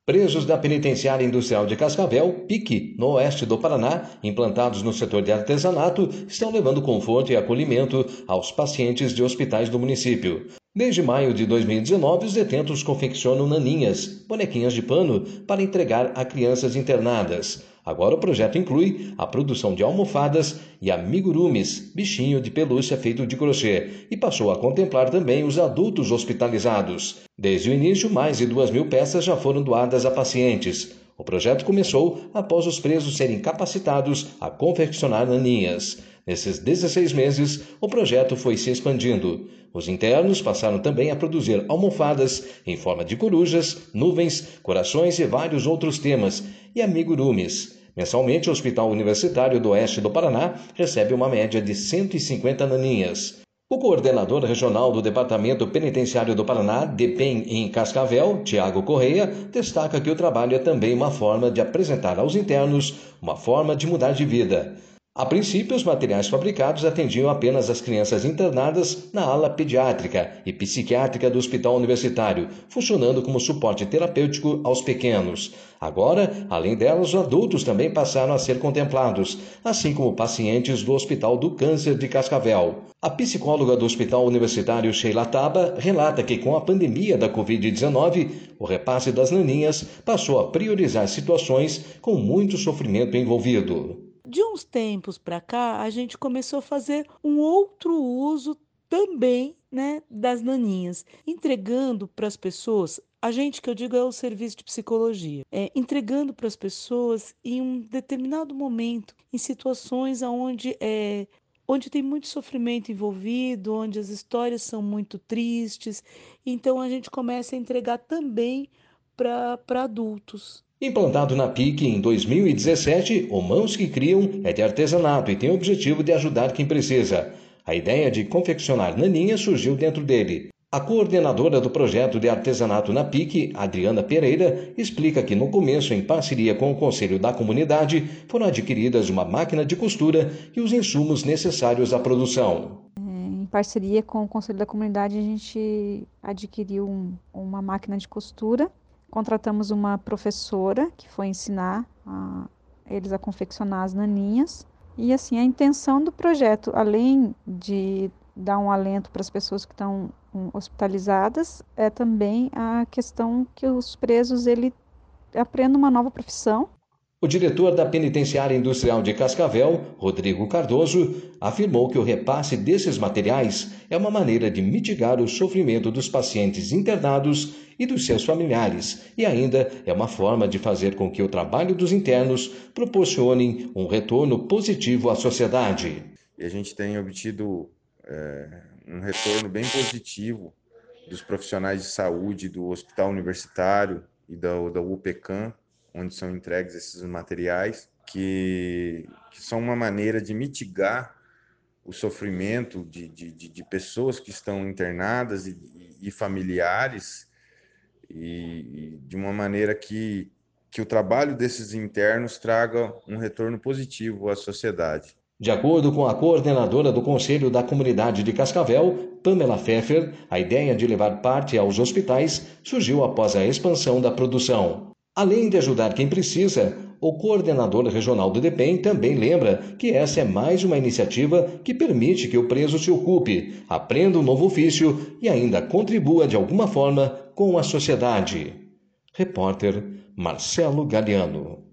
Presos da Penitenciária Industrial de Cascavel, PIC, no oeste do Paraná, implantados no setor de artesanato, estão levando conforto e acolhimento aos pacientes de hospitais do município. Desde maio de 2019, os detentos confeccionam naninhas, bonequinhas de pano, para entregar a crianças internadas. Agora o projeto inclui a produção de almofadas e amigurumis, bichinho de pelúcia feito de crochê, e passou a contemplar também os adultos hospitalizados. Desde o início, mais de 2.000 peças já foram doadas a pacientes. O projeto começou após os presos serem capacitados a confeccionar naninhas. Nesses 16 meses, o projeto foi se expandindo. Os internos passaram também a produzir almofadas em forma de corujas, nuvens, corações e vários outros temas, e amigurumis. Mensalmente, o Hospital Universitário do Oeste do Paraná recebe uma média de 150 naninhas. O coordenador regional do Departamento Penitenciário do Paraná, DEPEN em Cascavel, Tiago Correia, destaca que o trabalho é também uma forma de apresentar aos internos uma forma de mudar de vida. A princípio, os materiais fabricados atendiam apenas as crianças internadas na ala pediátrica e psiquiátrica do Hospital Universitário, funcionando como suporte terapêutico aos pequenos. Agora, além delas, os adultos também passaram a ser contemplados, assim como pacientes do Hospital do Câncer de Cascavel. A psicóloga do Hospital Universitário Sheila Taba relata que com a pandemia da Covid-19, o repasse das naninhas passou a priorizar situações com muito sofrimento envolvido. De uns tempos para cá, a gente começou a fazer um outro uso também, né, das naninhas, entregando para as pessoas, a gente que eu digo é o serviço de psicologia, entregando para as pessoas em um determinado momento, em situações onde tem muito sofrimento envolvido, onde as histórias são muito tristes, então a gente começa a entregar também para adultos. Implantado na PIC em 2017, o Mãos que Criam é de artesanato e tem o objetivo de ajudar quem precisa. A ideia de confeccionar naninhas surgiu dentro dele. A coordenadora do projeto de artesanato na PIC, Adriana Pereira, explica que no começo, em parceria com o Conselho da Comunidade, foram adquiridas uma máquina de costura e os insumos necessários à produção. Em parceria com o Conselho da Comunidade, a gente adquiriu uma máquina de costura. Contratamos uma professora que foi ensinar eles a confeccionar as naninhas. E assim, a intenção do projeto, além de dar um alento para as pessoas que estão hospitalizadas, é também a questão que os presos aprendam uma nova profissão. O diretor da Penitenciária Industrial de Cascavel, Rodrigo Cardoso, afirmou que o repasse desses materiais é uma maneira de mitigar o sofrimento dos pacientes internados e dos seus familiares e ainda é uma forma de fazer com que o trabalho dos internos proporcione um retorno positivo à sociedade. E a gente tem obtido um retorno bem positivo dos profissionais de saúde do Hospital Universitário e da UPCAM, onde são entregues esses materiais, que são uma maneira de mitigar o sofrimento de pessoas que estão internadas e familiares, e de uma maneira que o trabalho desses internos traga um retorno positivo à sociedade. De acordo com a coordenadora do Conselho da Comunidade de Cascavel, Pamela Pfeffer, a ideia de levar parte aos hospitais surgiu após a expansão da produção. Além de ajudar quem precisa, o coordenador regional do DEPEN também lembra que essa é mais uma iniciativa que permite que o preso se ocupe, aprenda um novo ofício e ainda contribua de alguma forma com a sociedade. Repórter Marcelo Galiano.